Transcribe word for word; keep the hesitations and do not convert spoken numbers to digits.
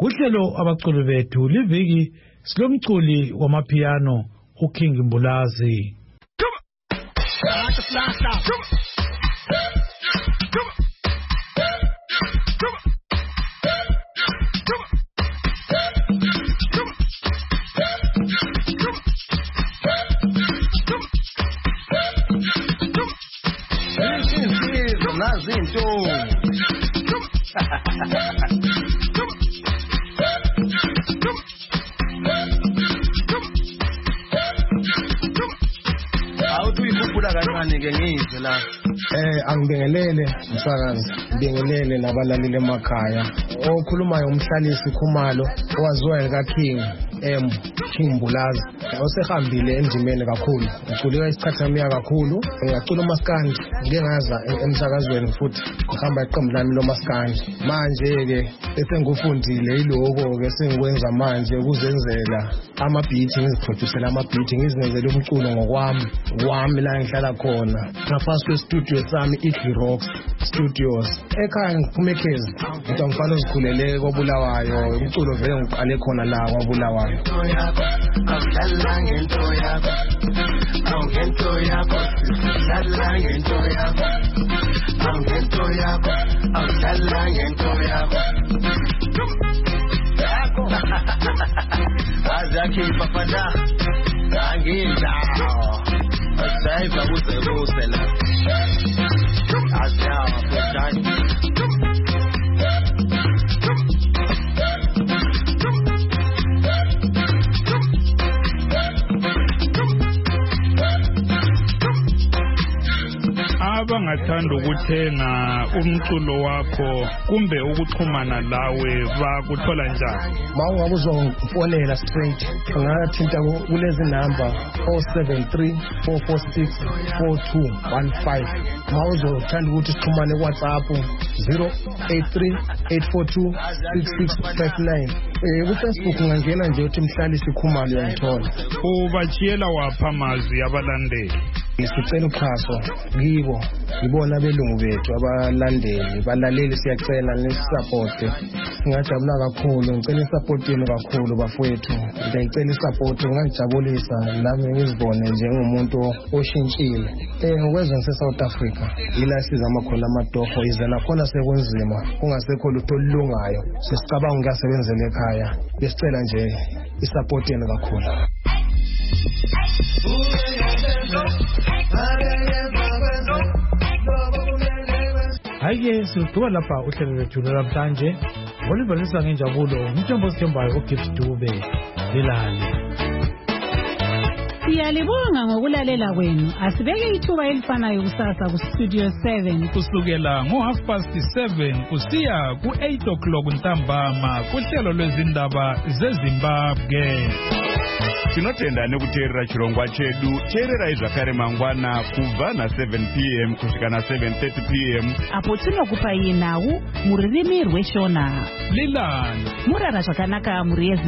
Kuhlelo abaculi bethu liviki silomculi wamapiano uKing Mbulazi. Eh angibingelele msakazi ngibingelele nabalaleli emakhaya okhulumayo umhlalisi Khumalo owaziwa kaKing M King Mbulazi osehambile endimeni kakhulu uculika isikhathi sami kakhulu ngiyacula umaskandi ngeke ngaza emsakazweni futhi ngihamba iqembu lami lomaskandi manje ke bese ngufundile iloko ke sengikwenza manje ukuzenzela ama beat ngiziproducela ama beat ngizenzela umculo ngokwami wami la ngihlala khona ngaphansi kwe studio sami iKey Rocks Studios ekhaya ngikumekhezi ukuthi ngifana uzikhulele koBulawayo umculo vele ngiqale khona la kwaBulawayo awudlala ngento yakho awungento yakho awudlala ngento yakho awungento yakho awudlala ngento yakho yakho azakhe papada anginda asaiva uze uze la azya apetani abangathanda ukuthenga umculo wakho kumbe ukuxhumana lawe bakuthola njani? Mawungabe uzongifonela straight ungathinta kulezi number oh seven three four four six four two one five mawuzothanda ukuthi sixhumane kuWhatsApp zero eight three eight four two six six five nine eh ku Facebook ungangena nje uthi Mhlalisi Khumalo uyangithola. Ubachiyela wapha amazwi abalandeli? Sicela uxhaso kibo ngibona belungu bethu abalandeli balaleli siyacela nisisupport ngiyajabula kakhulu ngicela isupport yenu kakhulu bafowethu ngicela isupport ngangijabulisa nami ngizibone njengomuntu oshintshile eh ngokwenza ngise South Africa ila siza amakhona amadoho izela khona sekunzima kungasekho lutho olungayo sisicabanga ukuyasebenzela ekhaya besicela nje isupport yenu kakhulu. Hayi siqhuba lapha uhlelo lwethu namhlanje olivalisa ngenjabulo umthombo sithembayo uGift Dube lelali. Siyalibonga ngokulalela kwenu asibeke ithuba elifanayo kusasa ku Studio seven kusukela ngo half past seven kusiya ku eight o'clock ntambama kuhlelo lwezindaba zeZimbabwe. Tinotenda nekuteerera chirongwa chedu teererai zvakare mangwana kubva na seven p m kusvika na seven thirty p m apo tinokupai nhau mururimi rweshona lilani murara zvakanaka muri